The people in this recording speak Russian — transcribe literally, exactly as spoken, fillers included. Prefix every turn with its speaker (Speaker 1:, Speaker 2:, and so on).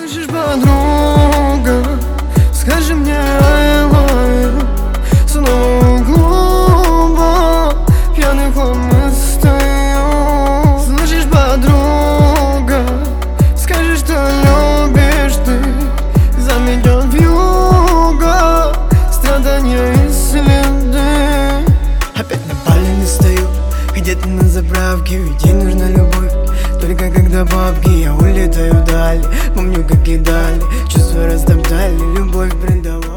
Speaker 1: Слышишь, подруга, скажи мне I love you. Снова у клуба пьяных мы стоим. Слышишь, подруга, скажи, что любишь ты. Заметет вьюга страдания и следы. Опять на пале не стою, где-то на заправке, ведь ей нужна любовь. Только когда бабки, я улетаю вдаль. Помню, как кидали, чувства растоптали, любовь предавали.